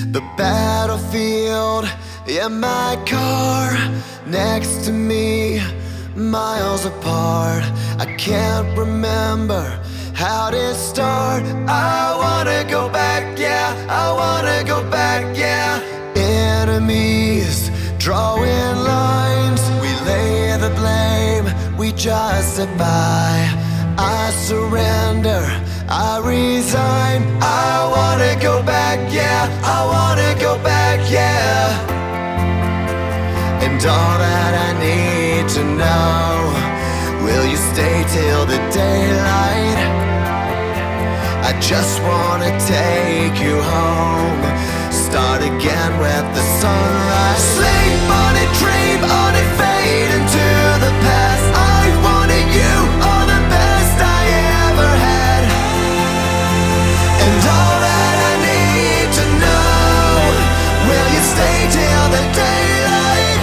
The battlefield in my car, next to me, miles apart. I can't remember how to start. I wanna go back, yeah, I wanna go back, yeah. Enemies drawing lines, we lay the blame, we justify. I surrender, I resign. I wanna go back, yeah, I wanna go back, yeah. And all that I need to know, will you stay till the daylight? I just wanna take you home, start again with the sunrise. Sleep on it, dream on it, fade into the past. I wanted you, all the best I ever had. And all that I need to know, will you stay till the daylight?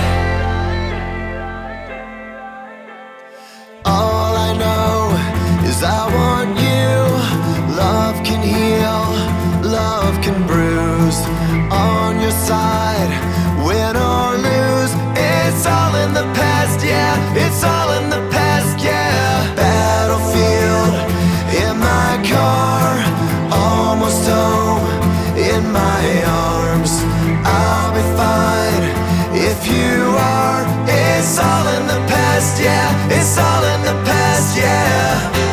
All I know is I want you. Love can heal, love can bruise. On your side, win or lose, it's all in the past, yeah, it's all in the past, yeah. Battlefield in my car, almost home in my arms. I'll be fine if you are. It's all in the past, yeah, it's all in the past, yeah.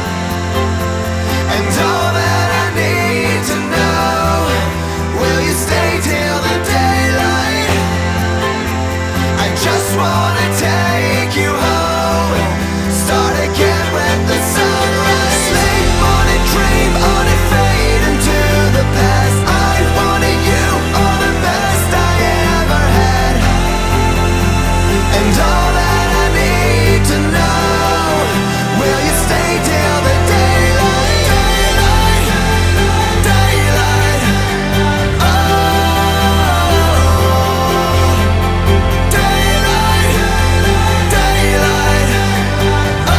And all that I need to know, will you stay till the daylight? I just wanna take you home, start again with the sunrise. Sleep on it, dream on it, fade into the past. I wanted you, all the best I ever had. And all that I need to know, will you stay till the daylight? Daylight, daylight, oh. Daylight, daylight, oh.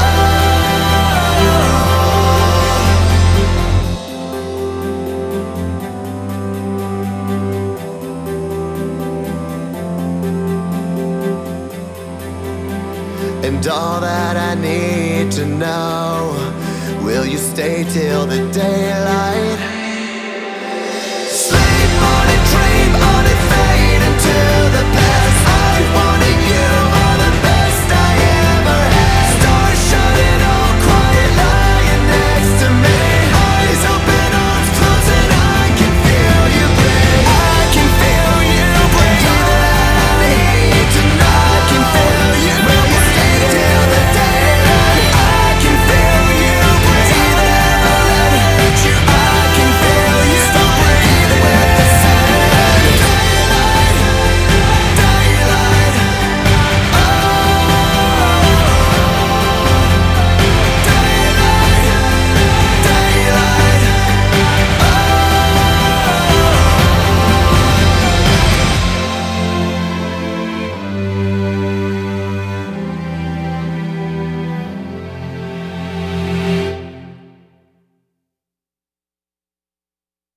And all that I need to know, will you stay till the day